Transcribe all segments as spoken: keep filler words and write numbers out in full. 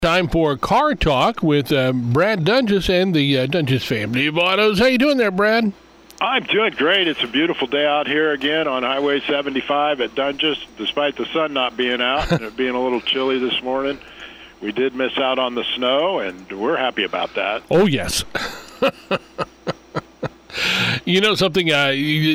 Time for Car Talk with uh, Brad Dunges and the uh, Dunges family of autos. How you doing there, Brad? I'm doing great. It's a beautiful day out here again on Highway seventy-five at Dunges, despite the sun not being out and it being a little chilly this morning. We did miss out on the snow, and we're happy about that. Oh, yes. You know something, uh,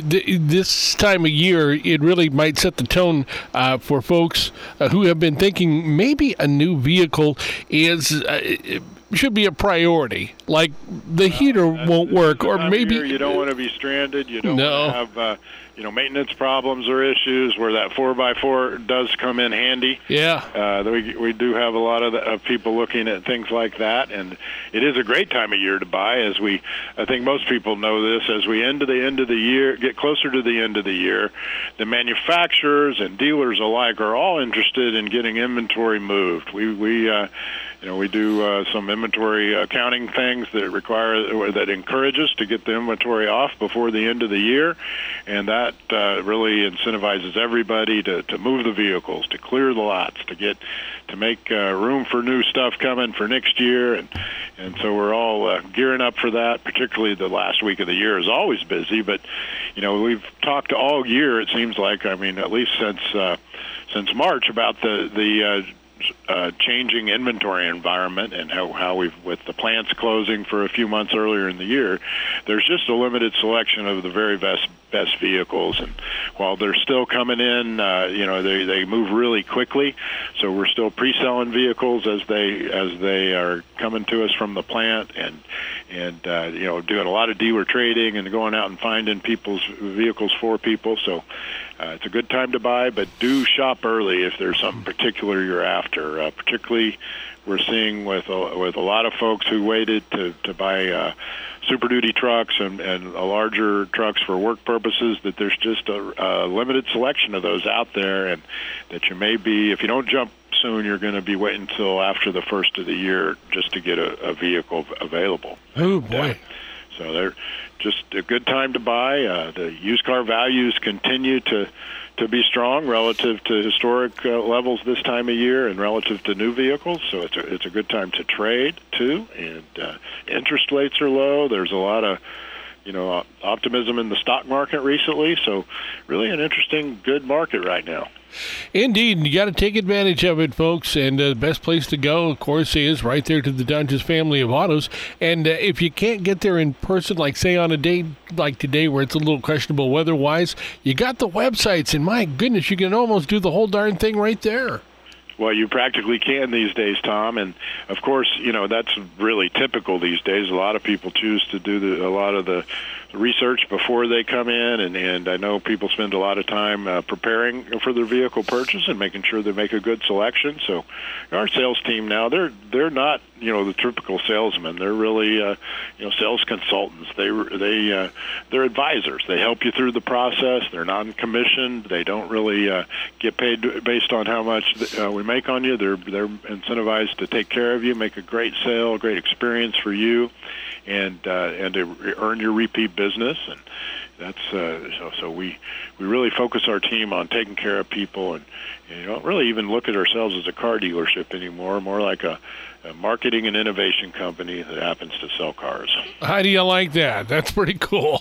this time of year, it really might set the tone uh, for folks uh, who have been thinking maybe a new vehicle is uh, should be a priority. Like the heater well, won't work, or maybe you don't want to be stranded. You don't no. want to have uh, you know maintenance problems or issues where that four by four does come in handy. Yeah, uh, we we do have a lot of, the, of people looking at things like that, and it is a great time of year to buy. As we, I think most people know this. As we end to the end of the year, get closer to the end of the year, the manufacturers and dealers alike are all interested in getting inventory moved. We we. Uh, You know, we do uh, some inventory accounting things that require that encourage us to get the inventory off before the end of the year, and that uh, really incentivizes everybody to, to move the vehicles, to clear the lots, to get to make uh, room for new stuff coming for next year, and and so we're all uh, gearing up for that. Particularly the last week of the year is always busy, but you know we've talked all year. It seems like I mean at least since uh, since March about the the uh, Uh, changing inventory environment and how, how we've, with the plants closing for a few months earlier in the year, there's just a limited selection of the very best best vehicles. And while they're still coming in, uh, you know, they, they move really quickly. So we're still pre-selling vehicles as they as they are coming to us from the plant, and and uh, you know, doing a lot of dealer trading and going out and finding people's vehicles for people. So. Uh, it's a good time to buy, but do shop early if there's something particular you're after. Uh, particularly, we're seeing with a, with a lot of folks who waited to to buy uh, Super Duty trucks and, and a larger trucks for work purposes that there's just a, a limited selection of those out there, and that you may be, if you don't jump soon, you're going to be waiting until after the first of the year just to get a, a vehicle available. Oh boy! Yeah. So they're just a good time to buy. Uh, the used car values continue to to be strong relative to historic uh, levels this time of year and relative to new vehicles. So it's a, it's a good time to trade, too. And uh, interest rates are low. There's a lot of you know optimism in the stock market recently. So really an interesting, good market right now. Indeed, you got to take advantage of it, folks, and uh, the best place to go, of course, is right there to the Dunges family of autos. And uh, if you can't get there in person, like, say, on a day like today where it's a little questionable weather-wise, you got the websites, and my goodness, you can almost do the whole darn thing right there. Well, you practically can these days, Tom, and of course, you know that's really typical these days. A lot of people choose to do the, a lot of the research before they come in, and, and I know people spend a lot of time uh, preparing for their vehicle purchase and making sure they make a good selection. So, our sales team now they're they're not you know the typical salesmen. They're really uh, you know sales consultants. They they uh, they're advisors. They help you through the process. They're non-commissioned. They don't really uh, get paid based on how much uh, we make on you. They're they're incentivized to take care of you, make a great sale, a great experience for you, and uh, and to earn your repeat business. And that's uh, so. So we we really focus our team on taking care of people, and, and you don't really even look at ourselves as a car dealership anymore. More like a, a marketing and innovation company that happens to sell cars. How do you like that? That's pretty cool.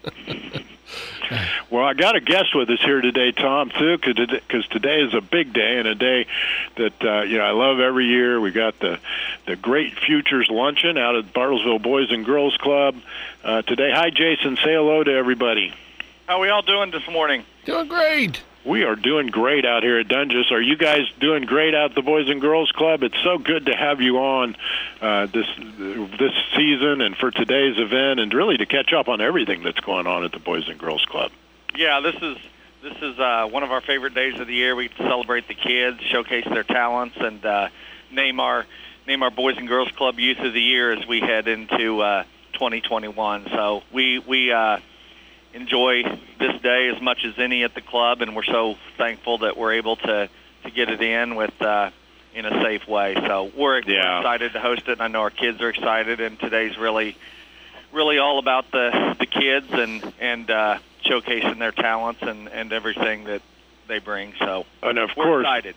Well, I got a guest with us here today, Tom, too, because today is a big day and a day that uh, you know I love every year. We got the the Great Futures Luncheon out at Bartlesville Boys and Girls Club uh, today. Hi, Jason. Say hello to everybody. How are we all doing this morning? Doing great. We are doing great out here at Dunges. Are you guys doing great out at the Boys and Girls Club? It's so good to have you on uh, this this season and for today's event, and really to catch up on everything that's going on at the Boys and Girls Club. Yeah, this is this is uh, one of our favorite days of the year. We celebrate the kids, showcase their talents, and uh, name our name our Boys and Girls Club Youth of the Year as we head into uh, twenty twenty-one. So we we. Uh, enjoy this day as much as any at the club, and we're so thankful that we're able to, to get it in with uh, in a safe way. So we're, yeah. we're excited to host it, and I know our kids are excited, and today's really really all about the, the kids and, and uh, showcasing their talents and, and everything that they bring. So and of we're course, excited.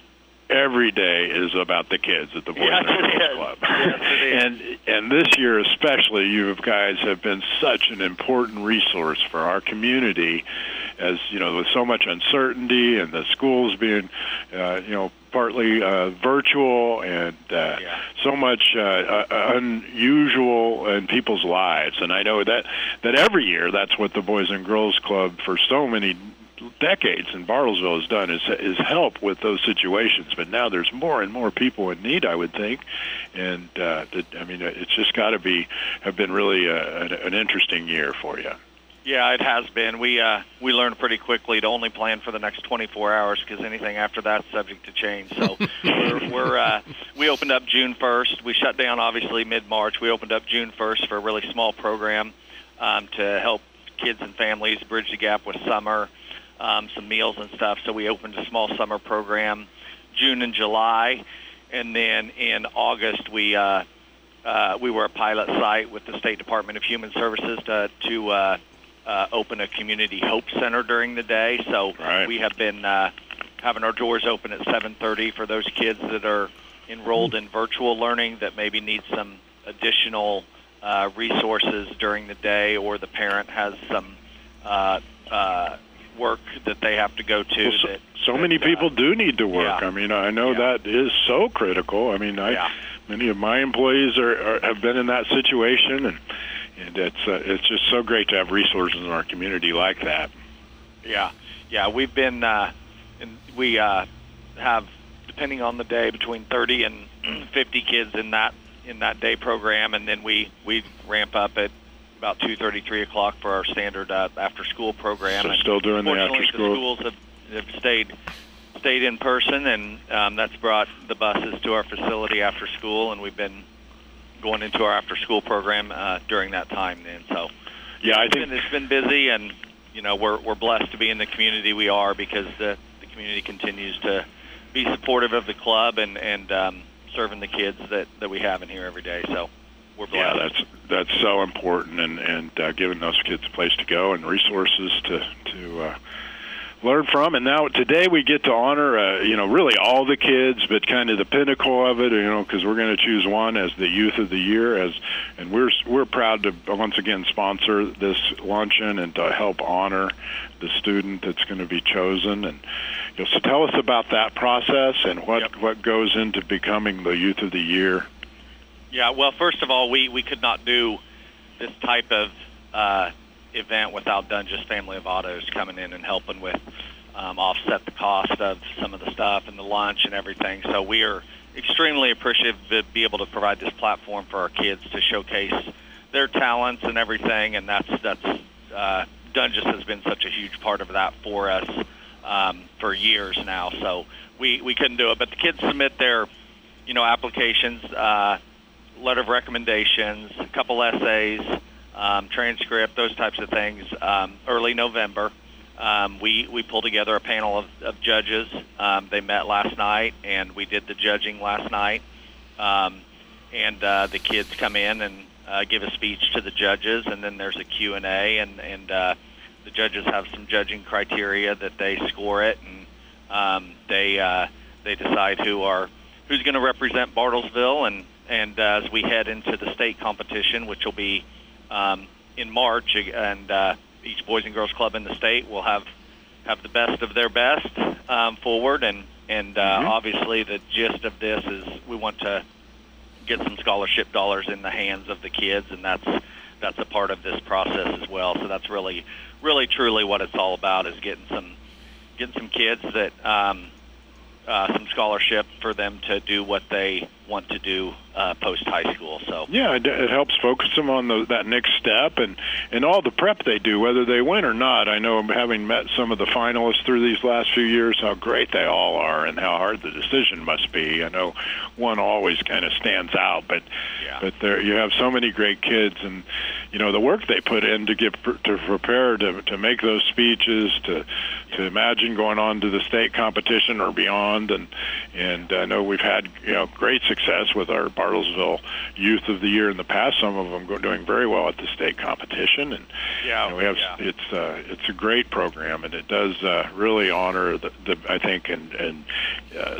every day is about the kids at the Boys Yes, and it Girls is. Club. Yes, it is. And and this year especially, you guys have been such an important resource for our community, as you know, with so much uncertainty and the schools being, uh, you know, partly uh, virtual and uh, Yeah. so much uh, uh, unusual in people's lives. And I know that that every year that's what the Boys and Girls Club for so many decades in Bartlesville has done is is help with those situations. But now there's more and more people in need, I would think, and uh, that, I mean, it's just got to be have been really a, an, an interesting year for you. Yeah, it has been. We uh, we learned pretty quickly to only plan for the next twenty-four hours because anything after that's subject to change. So we're, we're uh, we opened up June first. We shut down obviously mid-March. We opened up June first for a really small program um, to help kids and families bridge the gap with summer, um, some meals and stuff. So we opened a small summer program June and July, and then in August we uh, uh, we were a pilot site with the State Department of Human Services to to uh, Uh, open a community hope center during the day. So right. we have been uh, having our doors open at seven thirty for those kids that are enrolled in virtual learning that maybe need some additional uh, resources during the day, or the parent has some uh, uh, work that they have to go to. Well, so, that, so that, many people uh, do need to work. yeah. I mean, I know Yeah. that is so critical. I mean, I, Yeah. many of my employees are, are have been in that situation, and and it's uh, it's just so great to have resources in our community like that. Yeah, yeah, we've been, uh, and we uh, have, depending on the day, between thirty and fifty kids in that in that day program, and then we, we ramp up at about two thirty, three o'clock for our standard uh, after-school program. So and still doing the fortunately, after-school. the schools have, have stayed stayed in person, and um, that's brought the buses to our facility after school, and we've been going into our after-school program uh, during that time then. So Yeah, I it's think been, it's been busy, and you know we're we're blessed to be in the community we are, because the the community continues to be supportive of the club and and um, serving the kids that, that we have in here every day. So we're blessed. yeah, that's that's so important, and and uh, giving those kids a place to go and resources to to uh, learn from. And now today we get to honor, uh, you know, really all the kids, but kind of the pinnacle of it, you know, because we're going to choose one as the Youth of the Year, as and we're we're proud to once again sponsor this luncheon and to help honor the student that's going to be chosen. And you know, so tell us about that process and what Yep. what goes into becoming the Youth of the Year. Yeah, well, first of all, we, we could not do this type of uh, event without Dunges Family of Autos coming in and helping with um, offset the cost of some of the stuff and the lunch and everything. So we are extremely appreciative to be able to provide this platform for our kids to showcase their talents and everything, and that's that's uh, Dunges has been such a huge part of that for us um, for years now. So we, we couldn't do it, but the kids submit their, you know, applications, uh, letter of recommendations, a couple essays, um, transcript, those types of things, um, early November. Um, we, we pulled together a panel of, of judges. Um, they met last night, and we did the judging last night. Um, and uh, the kids come in and uh, give a speech to the judges, and then there's a Q and A, and, and uh, the judges have some judging criteria that they score it, and um, they uh, they decide who are who's going to represent Bartlesville. And And uh, as we head into the state competition, which will be um, in March, and uh, each Boys and Girls Club in the state will have have the best of their best um, forward. And and uh, Mm-hmm. obviously, the gist of this is we want to get some scholarship dollars in the hands of the kids, and that's that's a part of this process as well. So that's really, really, truly what it's all about, is getting some getting some kids that. Um, Uh, some scholarship for them to do what they want to do uh, post-high school. So Yeah, it, it helps focus them on the, that next step and, and all the prep they do, whether they win or not. I know, having met some of the finalists through these last few years, how great they all are and how hard the decision must be. I know one always kind of stands out, but Yeah. but there you have so many great kids, and you know the work they put in to get to prepare to to make those speeches, to to imagine going on to the state competition or beyond. And and I know we've had you know great success with our Bartlesville Youth of the Year in the past. Some of them go doing very well at the state competition, and Yeah, you know, we have yeah. it's uh, it's a great program, and it does uh, really honor the, the I think and and uh, the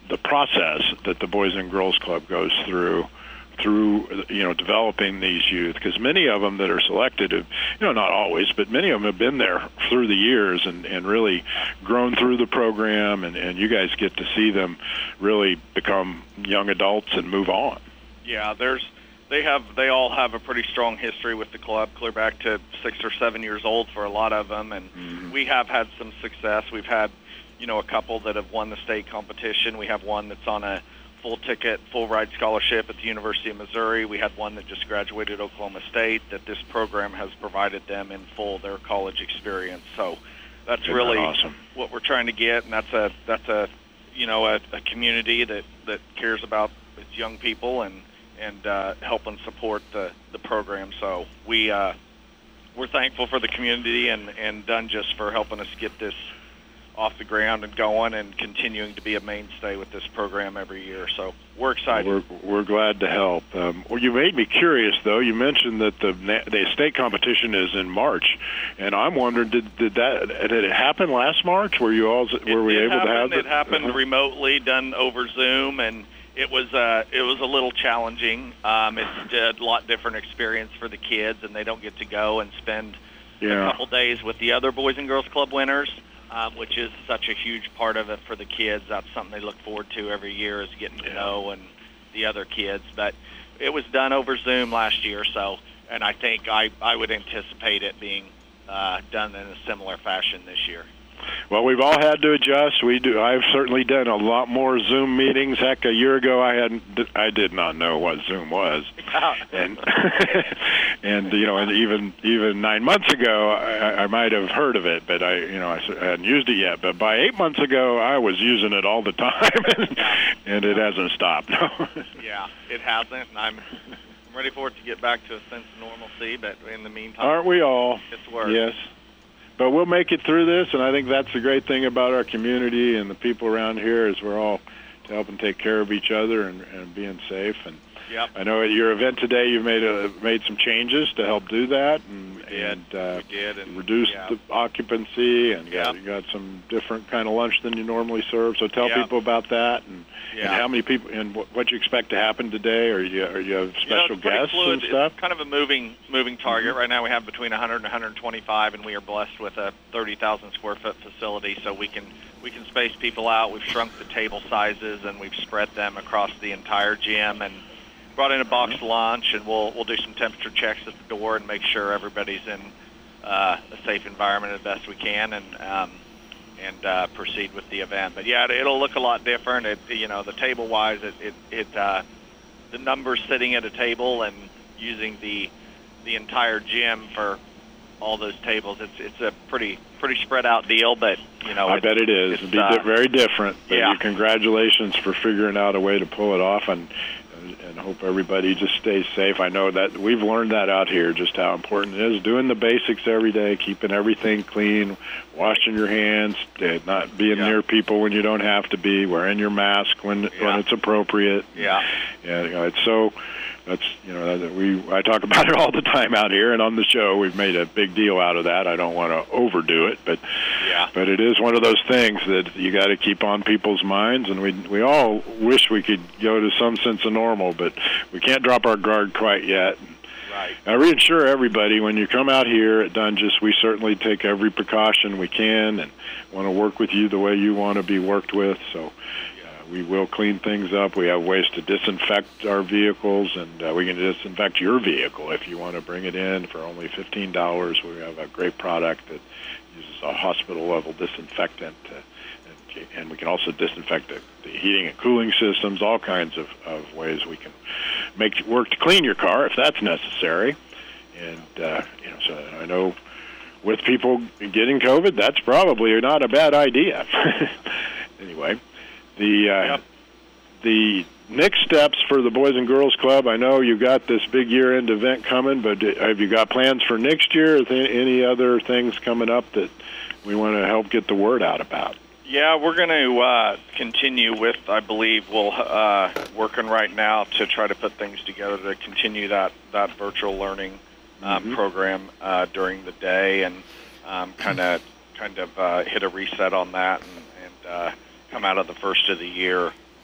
the process that the Boys and Girls Club goes through through you know developing these youth, because many of them that are selected have, you know not always, but many of them have been there through the years and and really grown through the program, and and you guys get to see them really become young adults and move on. Yeah, there's they have they all have a pretty strong history with the club, clear back to six or seven years old for a lot of them, and mm-hmm. we have had some success. We've had you know a couple that have won the state competition. We have one that's on a full ticket, full ride scholarship at the University of Missouri. We had one that just graduated Oklahoma State, that this program has provided them in full their college experience. So that's Isn't really that awesome? What we're trying to get, and that's a that's a you know a, a community that, that cares about its young people and and uh, help and support the, the program. So we uh, we're thankful for the community and and Dungeness for helping us get this off the ground and going and continuing to be a mainstay with this program every year. So we're excited. We're, we're glad to help. Um, well, you made me curious, though. You mentioned that the the state competition is in March, and I'm wondering, did, did that did it happen last March? Were you all were it, we it able happened, to have it? It happened uh-huh. remotely, done over Zoom, and it was uh, it was a little challenging. Um, it's a lot different experience for the kids, and they don't get to go and spend yeah. a couple days with the other Boys and Girls Club winners. Um, which is such a huge part of it for the kids. That's something they look forward to every year, is getting to know and the other kids. But it was done over Zoom last year, so and I think I, I would anticipate it being uh, done in a similar fashion this year. Well, we've all had to adjust. We do. I've certainly done a lot more Zoom meetings. Heck, a year ago, I hadn't. I did not know what Zoom was, and and you know, and even even nine months ago, I, I might have heard of it, but I, you know, I hadn't used it yet. But by eight months ago, I was using it all the time, and, and it hasn't stopped. Yeah, it hasn't, and I'm. I'm ready for it to get back to a sense of normalcy, but in the meantime, aren't we all? It's work. Yes. But we'll make it through this, and I think that's the great thing about our community and the people around here is we're all helping take care of each other and, and being safe. And yep. I know at your event today you've made a, made some changes to help do that and, we did. and, uh, we did, and reduce yeah. the occupancy and yep. got, you got some different kind of lunch than you normally serve. So tell yep. people about that and, yeah. and how many people and what, what you expect to happen today, or you, or you have special you know, it's guests fluid. and stuff? It's kind of a moving moving target. Mm-hmm. Right now we have between one hundred and one hundred twenty-five, and we are blessed with a thirty thousand square foot facility, so we can we can space people out. We've shrunk the table sizes, and we've spread them across the entire gym, and brought in a boxed mm-hmm. lunch, and we'll we'll do some temperature checks at the door and make sure everybody's in uh, a safe environment as best we can, and um, and uh, proceed with the event. But yeah, it'll look a lot different. It, you know, the table-wise, it it, it uh, the numbers sitting at a table and using the the entire gym for all those tables. It's it's a pretty pretty spread out deal, but you know, I bet it is. It'd be uh, very different. But yeah. Congratulations for figuring out a way to pull it off, and and hope everybody just stays safe. I know that we've learned that out here, just how important it is doing the basics every day, keeping everything clean, washing your hands, not being yeah. near people when you don't have to be, wearing your mask when yeah. when it's appropriate. Yeah, yeah, you know, it's so. That's you know that we I talk about it all the time out here, and on the show we've made a big deal out of that. I don't want to overdo it, but yeah. but it is one of those things that you got to keep on people's minds, and we we all wish we could go to some sense of normal, but we can't drop our guard quite yet. Right. I reassure everybody when you come out here at Dungeness, we certainly take every precaution we can, and want to work with you the way you want to be worked with. So. We will clean things up. We have ways to disinfect our vehicles, and uh, we can disinfect your vehicle if you want to bring it in for only fifteen dollars. We have a great product that uses a hospital-level disinfectant, uh, and, and we can also disinfect the, the heating and cooling systems, all kinds of, of ways we can make it work to clean your car if that's necessary. And, uh, you know, so I know with people getting COVID, that's probably not a bad idea. Anyway. The uh, yep. the next steps for the Boys and Girls Club, I know you've got this big year-end event coming, but have you got plans for next year? Or th- any other things coming up that we want to help get the word out about? Yeah, we're going to uh, continue with, I believe, we'll uh, working right now to try to put things together to continue that, that virtual learning um, mm-hmm. program uh, during the day, and um, kind of kind of uh, hit a reset on that, and, and uh, come out of the first of the year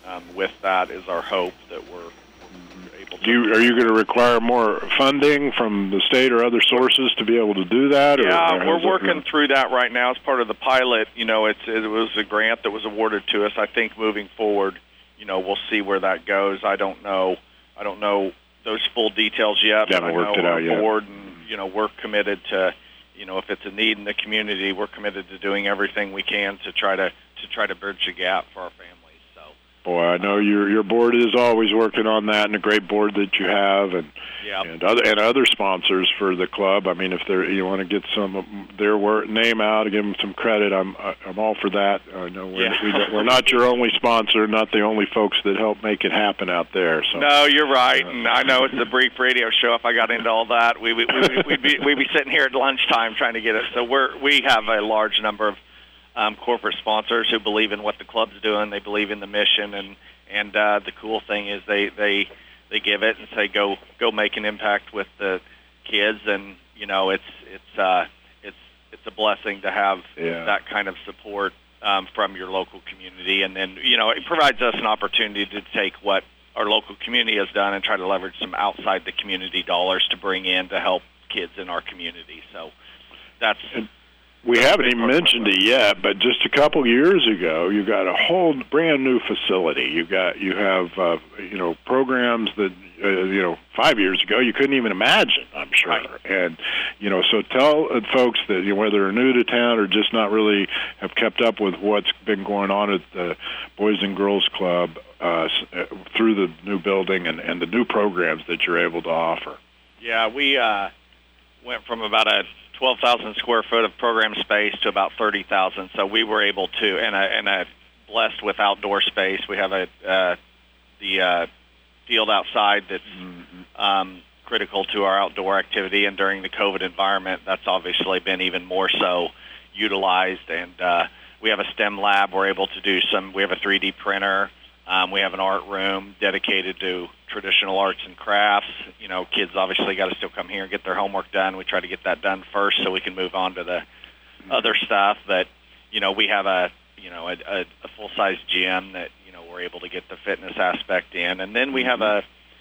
um, with that is our hope that we're able to. Do you, are you going to require more funding from the state or other sources to be able to do that? Yeah, or, or we're working it, through that right now as part of the pilot. You know, it's, it was a grant that was awarded to us. I think moving forward, you know, we'll see where that goes. I don't know. I don't know those full details yet. You but haven't I know worked it out our yet. board, and you know, we're committed to. You know, if it's a need in the community, we're committed to doing everything we can to try to to try to bridge the gap for our families. So, boy, I know your your board is always working on that, and a great board that you have, and yep. and other and other sponsors for the club. I mean, if they you want to get some of their work, name out, give them some credit, I'm I'm all for that. I know we're yeah. we don't, we're not your only sponsor, not the only folks that help make it happen out there. So no, you're right, and I know it's a brief radio show. If I got into all that, we we we we'd be we'd be sitting here at lunchtime trying to get it. So we're we have a large number of um, corporate sponsors who believe in what the club's doing. They believe in the mission, and and uh, the cool thing is they they they give it and say go go make an impact with the kids, and you know it's it's uh, it's it's a blessing to have yeah. that kind of support um, from your local community, and then you know it provides us an opportunity to take what our local community has done and try to leverage some outside the community dollars to bring in to help kids in our community. So that's. And we haven't even mentioned it yet, but just a couple years ago, you got a whole brand new facility. You got you have uh, you know programs that uh, you know five years ago you couldn't even imagine. I'm sure, right. and you know so tell uh, folks that you know, whether they're new to town or just not really have kept up with what's been going on at the Boys and Girls Club uh, through the new building and, and the new programs that you're able to offer. Yeah, we uh, went from about a twelve thousand square foot of program space to about thirty thousand. So we were able to, and a, and a blessed with outdoor space. We have a uh, the uh, field outside that's mm-hmm. um, critical to our outdoor activity. And during the COVID environment, that's obviously been even more so utilized. And uh, we have a STEM lab. We're able to do some. We have a three D printer. Um, we have an art room dedicated to traditional arts and crafts. You know, kids obviously got to still come here and get their homework done. We try to get that done first so we can move on to the mm-hmm. other stuff. But, you know, we have a, you know, a, a, a full-size gym that, you know, we're able to get the fitness aspect in. And then we have a,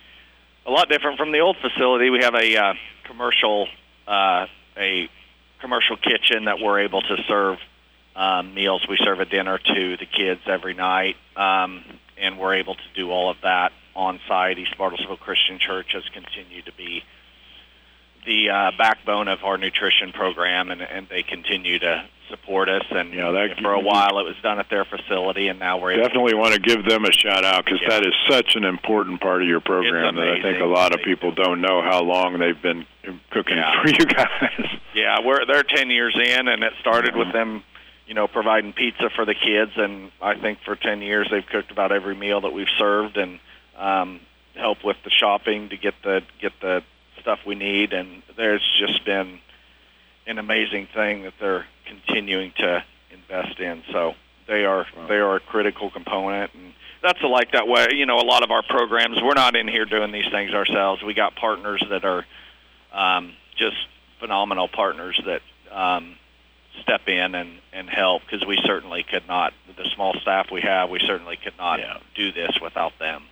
a lot different from the old facility. We have a uh, commercial, uh, a commercial kitchen that we're able to serve um, meals. We serve a dinner to the kids every night. Um, and we're able to do all of that on site. East Bartlesville Christian Church has continued to be the uh, backbone of our nutrition program, and, and they continue to support us. And yeah, that, for a while, it was done at their facility, and now we're definitely able want to give them a shout out because yeah. that is such an important part of your program that I think a lot of people don't know how long they've been cooking yeah. for you guys. Yeah, we're they're ten years in, and it started with them. You know, providing pizza for the kids, and I think for ten years they've cooked about every meal that we've served, and um, help with the shopping to get the get the stuff we need. And there's just been an amazing thing that they're continuing to invest in. So they are wow. they are a critical component, and that's a, like that way. You know, a lot of our programs, we're not in here doing these things ourselves. We got partners that are um, just phenomenal partners that. Um, step in and, and help because we certainly could not, the small staff we have, we certainly could not yeah. do this without them.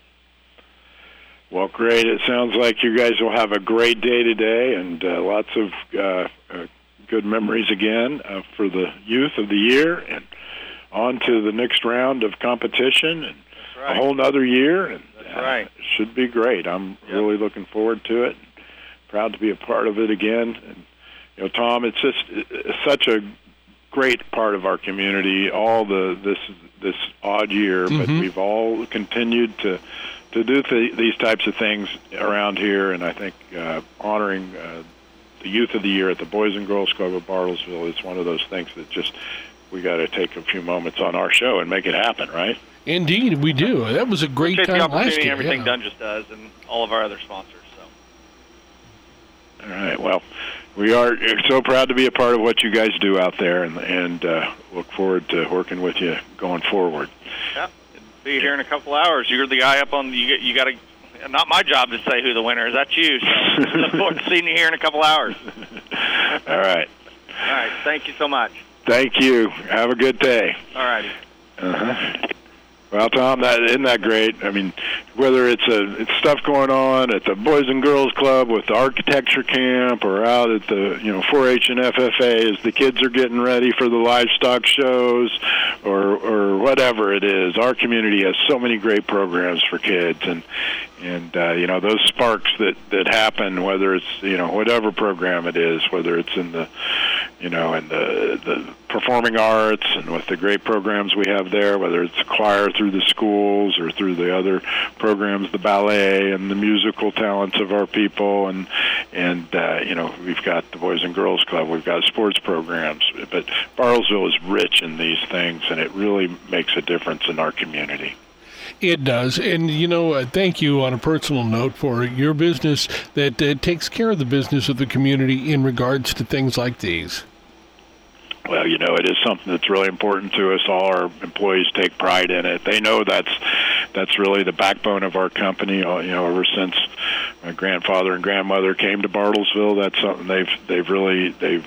Well, great. It sounds like you guys will have a great day today and uh, lots of uh, uh, good memories again uh, for the youth of the year and on to the next round of competition and right. a whole nother year. And, That's uh, right. It should be great. I'm yep. really looking forward to it. Proud to be a part of it again. And, you know, Tom, it's just it's such a great part of our community. All the this this odd year, mm-hmm. but we've all continued to to do th- these types of things around here, and I think uh, honoring uh, the Youth of the Year at the Boys and Girls Club of Bartlesville is one of those things that just we got to take a few moments on our show and make it happen, right? Indeed, we do. That was a great Appreciate time the opportunity, last year. Everything yeah. Dungeons does, and all of our other sponsors. All right. Well, we are so proud to be a part of what you guys do out there, and, and uh, look forward to working with you going forward. Yeah, be here in a couple hours. You're the guy up on. You, you got to. Not my job to say who the winner is. That's you. So look forward to seeing you here in a couple hours. All right. All right. Thank you so much. Thank you. Have a good day. All righty. Uh huh. Well, Tom, that isn't that great? I mean, whether it's a it's stuff going on at the Boys and Girls Club with the architecture camp, or out at the you know four H and F F A as the kids are getting ready for the livestock shows, or or whatever it is, our community has so many great programs for kids, and and uh, you know those sparks that that happen, whether it's you know whatever program it is, whether it's in the you know in the the performing arts and with the great programs we have there, whether it's choir through the schools or through the other programs, the ballet and the musical talents of our people, and and uh, you know we've got the Boys and Girls Club, we've got sports programs, but Bartlesville is rich in these things, and it really makes a difference in our community. It does. And, you know, uh, thank you on a personal note for your business that uh, takes care of the business of the community in regards to things like these. Well, you know, it is something that's really important to us. All our employees take pride in it. They know that's that's really the backbone of our company. You know, ever since my grandfather and grandmother came to Bartlesville, that's something they've they've really they've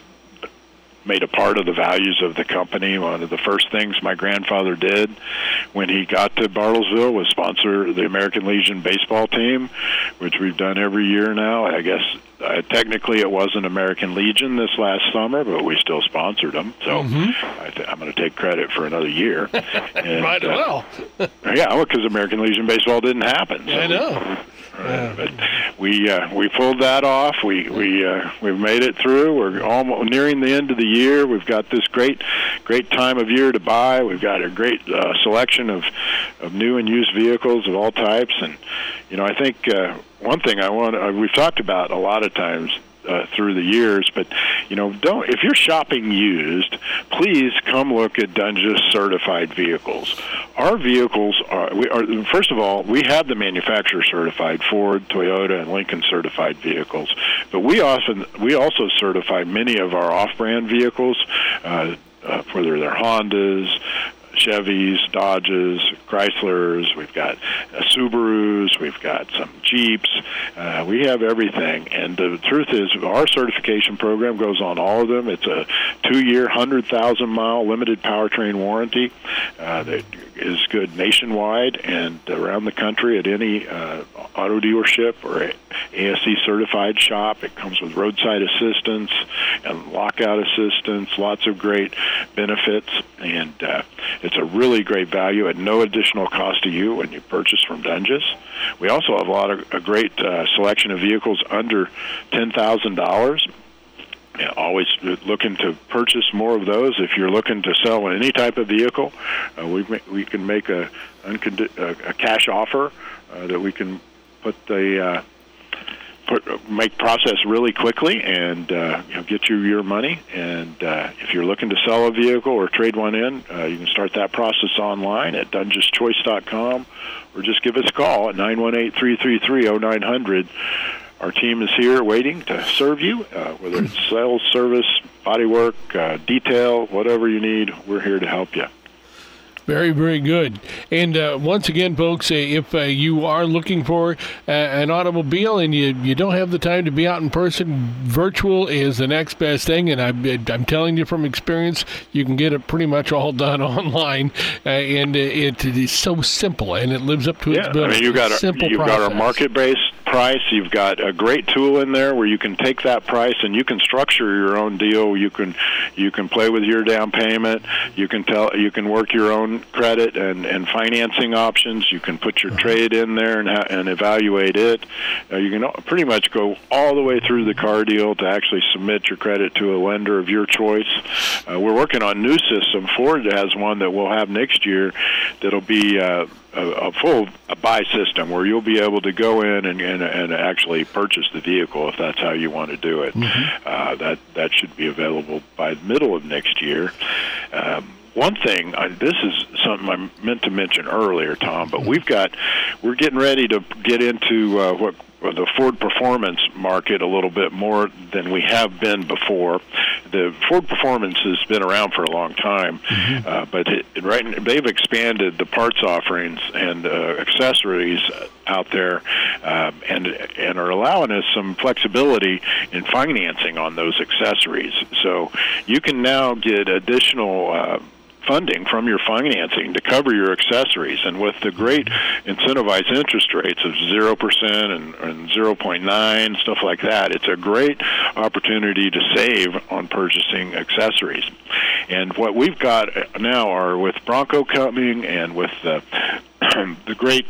made a part of the values of the company. One of the first things my grandfather did when he got to Bartlesville was sponsor the American Legion baseball team, which we've done every year now. I guess uh, technically it wasn't American Legion this last summer, but we still sponsored them. So mm-hmm. I th- I'm going to take credit for another year. And, Might uh, well. yeah, well, because American Legion baseball didn't happen. So I know. We, Uh, but we uh, we pulled that off. We we uh, we've made it through. We're almost nearing the end of the year. We've got this great great time of year to buy. We've got a great uh, selection of of new and used vehicles of all types. And you know, I think uh, one thing I want uh, we've talked about a lot of times Uh, through the years, but you know, don't if you're shopping used, please come look at Dunges certified vehicles. Our vehicles are, we are first of all, we have the manufacturer certified Ford, Toyota, and Lincoln certified vehicles, but we often we also certify many of our off-brand vehicles, uh, uh, whether they're Hondas, Chevys, Dodges, Chryslers, we've got uh, Subarus, we've got some Jeeps, uh, we have everything. And the truth is, our certification program goes on all of them. It's a two-year, one hundred thousand mile limited powertrain warranty uh, that is good nationwide and around the country at any uh, auto dealership or A S C certified shop. It comes with roadside assistance and lockout assistance, lots of great benefits, and uh, it's a really great value at no additional cost to you when you purchase from Dunges. We also have a lot of a great uh, selection of vehicles under ten thousand dollars. Yeah, always looking to purchase more of those. If you're looking to sell any type of vehicle, uh, we we can make a, a cash offer uh, that we can put the uh, put make process really quickly and uh, you know, get you your money. And uh, if you're looking to sell a vehicle or trade one in, uh, you can start that process online at dunges choice dot com, or just give us a call at nine one eight, three three three, oh nine hundred. Our team is here waiting to serve you, uh, whether it's sales, service, bodywork, uh, detail, whatever you need, we're here to help you. Very, very good. And uh, once again, folks, uh, if uh, you are looking for uh, an automobile and you, you don't have the time to be out in person, virtual is the next best thing. And I'm, I'm telling you from experience, you can get it pretty much all done online. Uh, and it, it is so simple, and it lives up to its yeah, bill. I mean, you've got, a, simple you've got our market-based price. You've got a great tool in there where you can take that price and you can structure your own deal. You can you can play with your down payment. You can tell you can work your own credit and, and financing options. You can put your trade in there and ha- and evaluate it. Uh, you can pretty much go all the way through the car deal to actually submit your credit to a lender of your choice. Uh, we're working on a new system. Ford has one that we'll have next year that'll be uh, a, a full a buy system where you'll be able to go in and, and, and actually purchase the vehicle if that's how you want to do it. Mm-hmm. Uh, that, that should be available by the middle of next year. Um, One thing, uh, this is something I meant to mention earlier, Tom, but we've got, we're getting ready to get into uh, what the Ford Performance market a little bit more than we have been before. The Ford Performance has been around for a long time, mm-hmm. uh, but it, it, right, they've expanded the parts offerings and uh, accessories out there, uh, and and are allowing us some flexibility in financing on those accessories. So you can now get additional uh, funding from your financing to cover your accessories. And with the great incentivized interest rates of zero percent and, and zero point nine, stuff like that, it's a great opportunity to save on purchasing accessories. And what we've got now are with Bronco coming and with the, the great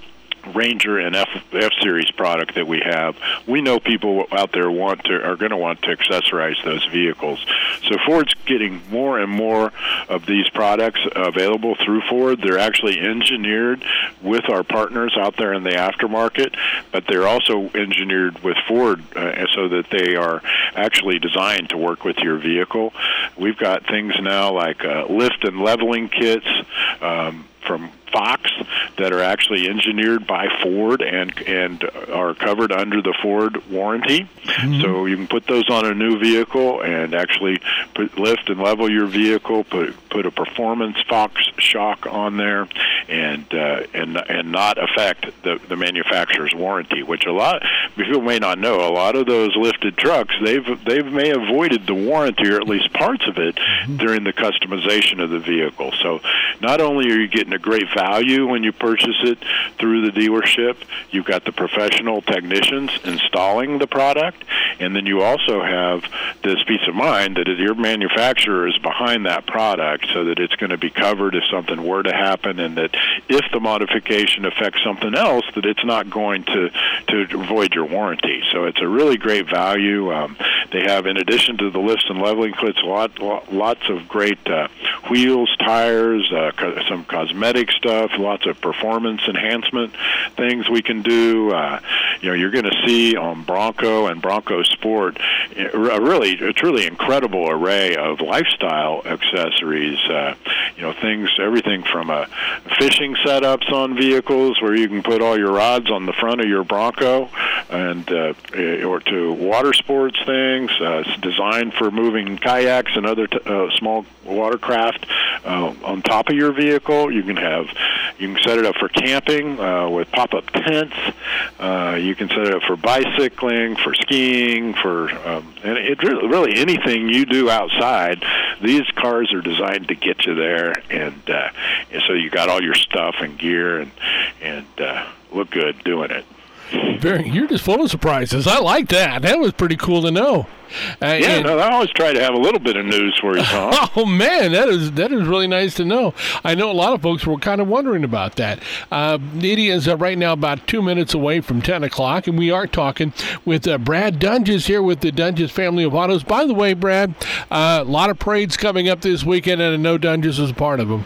Ranger and F, F-Series product that we have, we know people out there want to are going to want to accessorize those vehicles. So Ford's getting more and more of these products available through Ford. They're actually engineered with our partners out there in the aftermarket, but they're also engineered with Ford uh, so that they are actually designed to work with your vehicle. We've got things now like uh, lift and leveling kits um, from Fox that are actually engineered by Ford and and are covered under the Ford warranty. Mm-hmm. So you can put those on a new vehicle and actually put, lift and level your vehicle, put put a performance Fox shock on there, and uh, and and not affect the, the manufacturer's warranty, which a lot people may not know. A lot of those lifted trucks, they've they've may have avoided the warranty, or at least parts of it, mm-hmm. during the customization of the vehicle. So not only are you getting a great value when you purchase it through the dealership, you've got the professional technicians installing the product, and then you also have this peace of mind that your manufacturer is behind that product so that it's going to be covered if something were to happen, and that if the modification affects something else, that it's not going to, to avoid your warranty. So it's a really great value. Um, they have, in addition to the lifts and leveling kits, lot, lot, lots of great uh, wheels, tires, uh, co- some cosmetic stuff, lots of performance enhancement things we can do. Uh, you know, you're going to see on Bronco and Bronco Sport a really, a truly incredible array of lifestyle accessories. Uh, you know, things, everything from uh, fishing setups on vehicles where you can put all your rods on the front of your Bronco, and uh, or to water sports things. Uh, it's designed for moving kayaks and other t- uh, small watercraft uh, on top of your vehicle. You can have, you can set it up for camping uh, with pop-up tents. Uh, you can set it up for bicycling, for skiing, for um, and it really, really anything you do outside. These cars are designed to get you there, and, uh, and so you got all your stuff and gear, and and uh, look good doing it. Very, you're just full of surprises. I like that. That was pretty cool to know. Uh, yeah, and, no, I always try to have a little bit of news for you, Tom. Oh man, that is that is really nice to know. I know a lot of folks were kind of wondering about that. Uh, it is uh, right now about two minutes away from ten o'clock, and we are talking with uh, Brad Dunges here with the Dunges family of autos. By the way, Brad, uh, a lot of parades coming up this weekend, and I know Dunges is a part of them.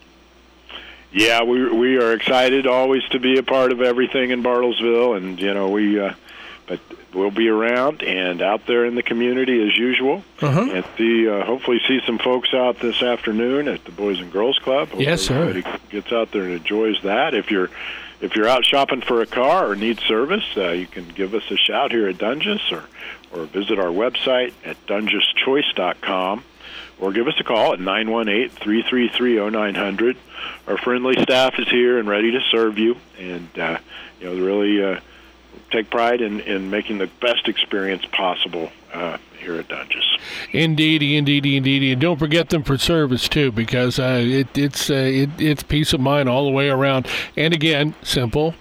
Yeah, we we are excited always to be a part of everything in Bartlesville, and you know we, uh, but we'll be around and out there in the community as usual, uh-huh. and see uh, hopefully see some folks out this afternoon at the Boys and Girls Club. Hopefully yes, sir. Everybody gets out there and enjoys that. If you're if you're out shopping for a car or need service, uh, you can give us a shout here at Dunges, or or visit our website at dunges choice dot com. Or give us a call at nine one eight, three three three, zero nine zero zero. Our friendly staff is here and ready to serve you, and uh, you know, really uh, take pride in, in making the best experience possible uh, here at Dunges. Indeedy, indeedy, indeedy, and don't forget them for service too, because uh, it, it's uh, it, it's peace of mind all the way around. And again, simple.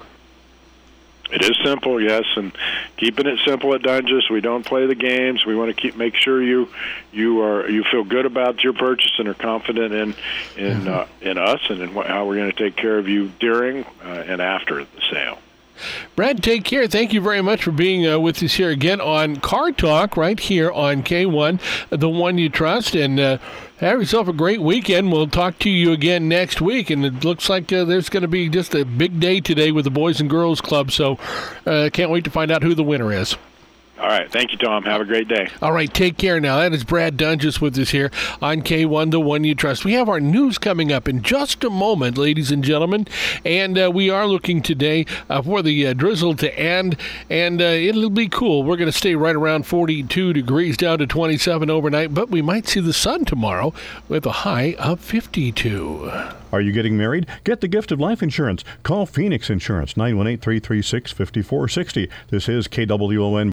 It is simple, yes, and keeping it simple at Dunges. We don't play the games. We want to keep make sure you you are you feel good about your purchase and are confident in in mm-hmm. uh, in us and in what, how we're going to take care of you during uh, and after the sale. Brad, take care. Thank you very much for being uh, with us here again on Car Talk right here on K one, the one you trust, and uh, have yourself a great weekend. We'll talk to you again next week, and it looks like uh, there's going to be just a big day today with the Boys and Girls Club, so uh, can't wait to find out who the winner is. All right. Thank you, Tom. Have a great day. All right. Take care now. That is Brad Dunges with us here on K one, the one you trust. We have our news coming up in just a moment, ladies and gentlemen. And uh, we are looking today uh, for the uh, drizzle to end. And uh, it'll be cool. We're going to stay right around forty-two degrees down to twenty-seven overnight. But we might see the sun tomorrow with a high of fifty-two. Are you getting married? Get the gift of life insurance. Call Phoenix Insurance, nine one eight, three three six, five four six zero. This is K W O N.